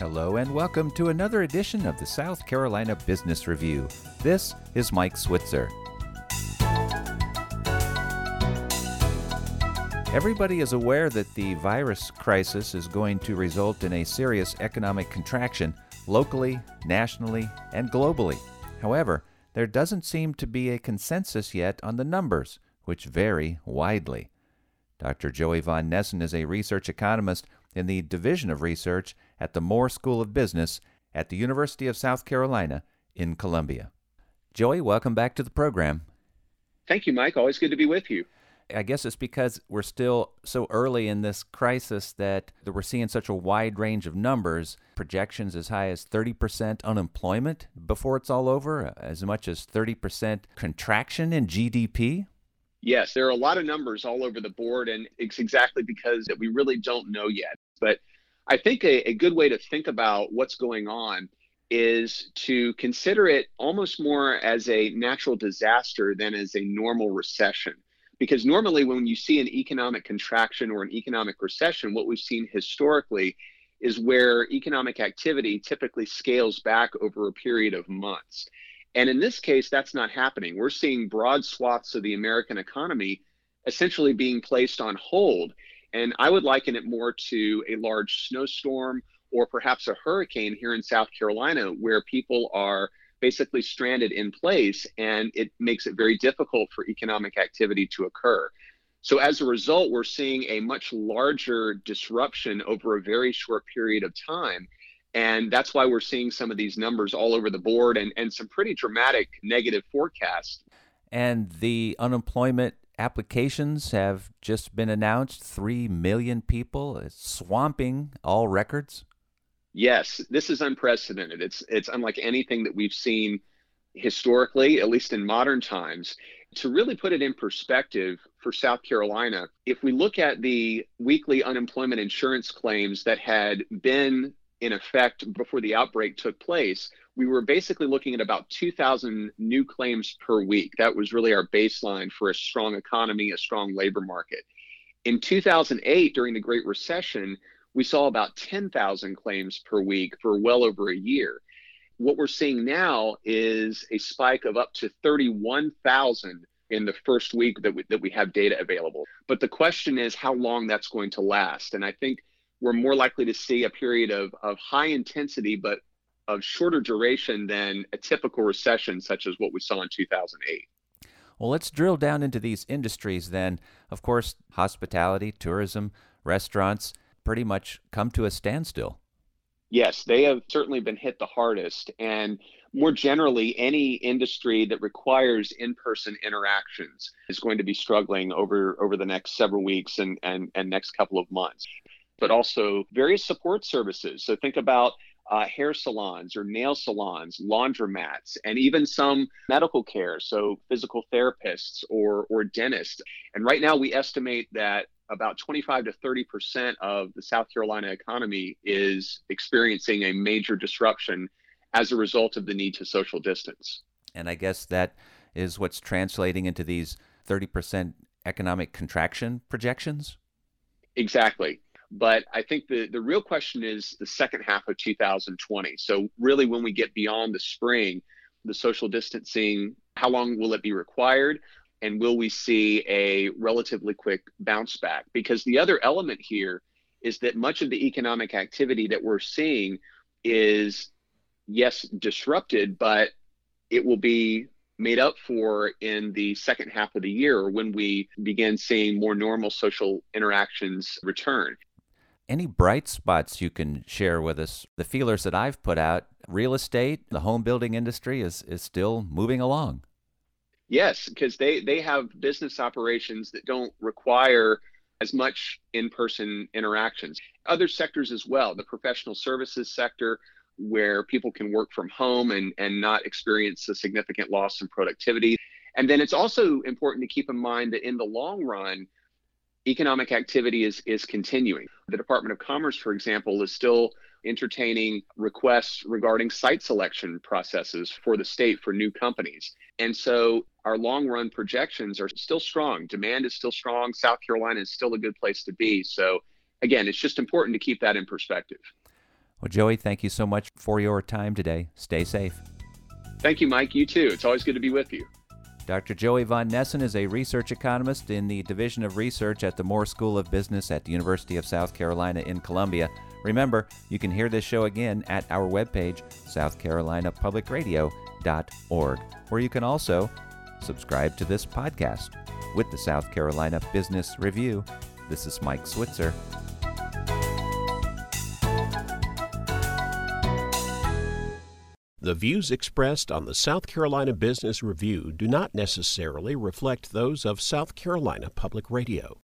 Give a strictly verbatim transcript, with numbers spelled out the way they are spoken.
Hello and welcome to another edition of the South Carolina Business Review. This is Mike Switzer. Everybody is aware that the virus crisis is going to result in a serious economic contraction locally, nationally, and globally. However, there doesn't seem to be a consensus yet on the numbers, which vary widely. Doctor Joey Von Nessen is a research economist in the Division of Research at the Moore School of Business at the University of South Carolina in Columbia. Joey, welcome back to the program. Thank you, Mike. Always good to be with you. I guess it's because we're still so early in this crisis that we're seeing such a wide range of numbers, projections as high as thirty percent unemployment before it's all over, as much as thirty percent contraction in G D P. Yes, there are a lot of numbers all over the board, and it's exactly because that we really don't know yet. But I think a, a good way to think about what's going on is to consider it almost more as a natural disaster than as a normal recession. Because normally when you see an economic contraction or an economic recession, what we've seen historically is where economic activity typically scales back over a period of months. And in this case, that's not happening. We're seeing broad swaths of the American economy essentially being placed on hold. And I would liken it more to a large snowstorm or perhaps a hurricane here in South Carolina, where people are basically stranded in place, and it makes it very difficult for economic activity to occur. So as a result, we're seeing a much larger disruption over a very short period of time. And that's why we're seeing some of these numbers all over the board and, and some pretty dramatic negative forecasts. And the unemployment applications have just been announced, three million people, it's swamping all records. Yes, this is unprecedented. It's it's unlike anything that we've seen historically, at least in modern times. To really put it in perspective for South Carolina, if we look at the weekly unemployment insurance claims that had been in effect before the outbreak took place, we were basically looking at about two thousand new claims per week. That was really our baseline for a strong economy, a strong labor market. In two thousand eight, during the Great Recession, we saw about ten thousand claims per week for well over a year. What we're seeing now is a spike of up to thirty-one thousand in the first week that we, that we have data available. But the question is how long that's going to last. And I think we're more likely to see a period of, of high intensity, but of shorter duration than a typical recession, such as what we saw in two thousand eight. Well, let's drill down into these industries then. Of course, hospitality, tourism, restaurants pretty much come to a standstill. Yes, they have certainly been hit the hardest. And more generally, any industry that requires in-person interactions is going to be struggling over, over the next several weeks and, and, and next couple of months. But also various support services. So think about uh, hair salons or nail salons, laundromats, and even some medical care, so physical therapists or, or dentists. And right now we estimate that about twenty-five to thirty percent of the South Carolina economy is experiencing a major disruption as a result of the need to social distance. And I guess that is what's translating into these thirty percent economic contraction projections? Exactly. But I think the, the real question is the second half of two thousand twenty. So really when we get beyond the spring, the social distancing, how long will it be required? And will we see a relatively quick bounce back? Because the other element here is that much of the economic activity that we're seeing is, yes, disrupted, but it will be made up for in the second half of the year when we begin seeing more normal social interactions return. Any bright spots you can share with us? The feelers that I've put out, real estate, the home building industry is, is still moving along. Yes, because they, they have business operations that don't require as much in-person interactions. Other sectors as well, the professional services sector, where people can work from home and, and not experience a significant loss in productivity. And then it's also important to keep in mind that in the long run, economic activity is, is continuing. The Department of Commerce, for example, is still entertaining requests regarding site selection processes for the state for new companies. And so our long run projections are still strong. Demand is still strong. South Carolina is still a good place to be. So again, it's just important to keep that in perspective. Well, Joey, thank you so much for your time today. Stay safe. Thank you, Mike. You too. It's always good to be with you. Doctor Joey Von Nessen is a research economist in the Division of Research at the Moore School of Business at the University of South Carolina in Columbia. Remember, you can hear this show again at our webpage, south carolina public radio dot org, where you can also subscribe to this podcast. With the South Carolina Business Review, this is Mike Switzer. The views expressed on the South Carolina Business Review do not necessarily reflect those of South Carolina Public Radio.